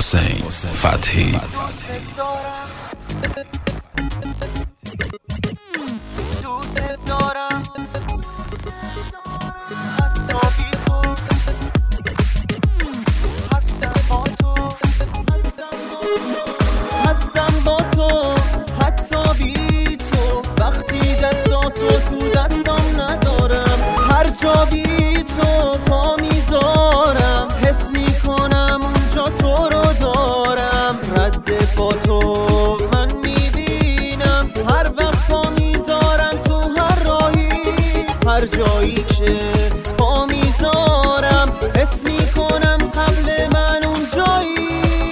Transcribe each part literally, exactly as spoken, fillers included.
حسین فتحی. دوست دارم هستم با تو حتی بی تو، وقتی دستاتو تو دستم ندارم، هر جا بی تو پا میذارم، حس میکنم اونجا تو رو دارم، رد با تو من میبینم، هر وقت پا میذارم تو هر راهی، هر جایی که پا میذارم حس میکنم قبل من اونجایی.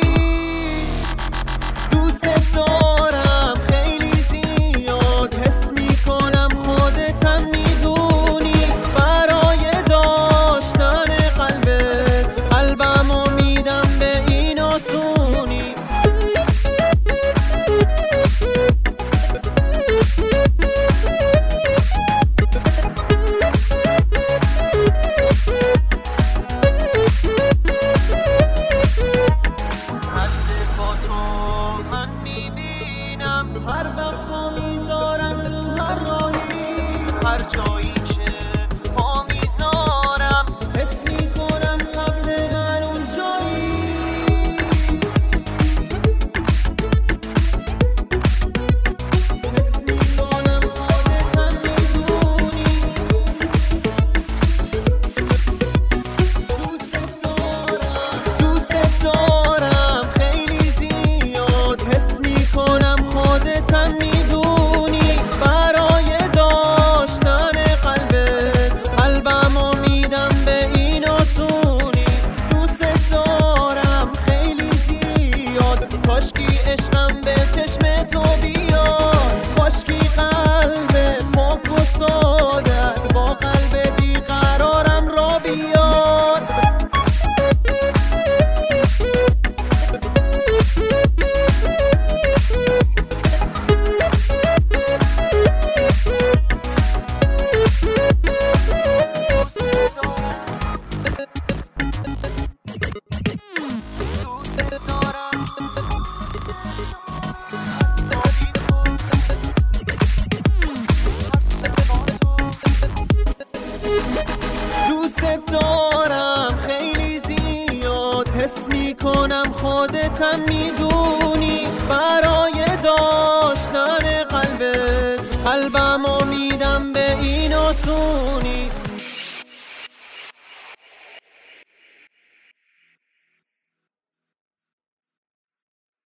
دوست دارم خیلی زیاد، حس میکنم خودتم میدونی، برای داشتن قلبت قلبمو میدم به این آسونی. هر وقت پا میذارم تو هر راهی، هر جایی که پا میذارم حس میکنم قبل من اونجایی. حس میکنم خودتم میدونی، دوست دارم دوست دارم خیلی زیاد، حس میکنم خودتم میدونی، برای داشتن قلبت قلبمو میدم به این آسونی. دوست دارم خیلی زیاد، کاشکی عشقم به چشم تو بیاد، کاشکی قلب پاک و سادت با قلب بیقرارم را بیاد. دوست دارم خیلی زیاد، حس میکنم خودتم میدونی، برای داشتن قلبت قلبمو میدم به این آسونی.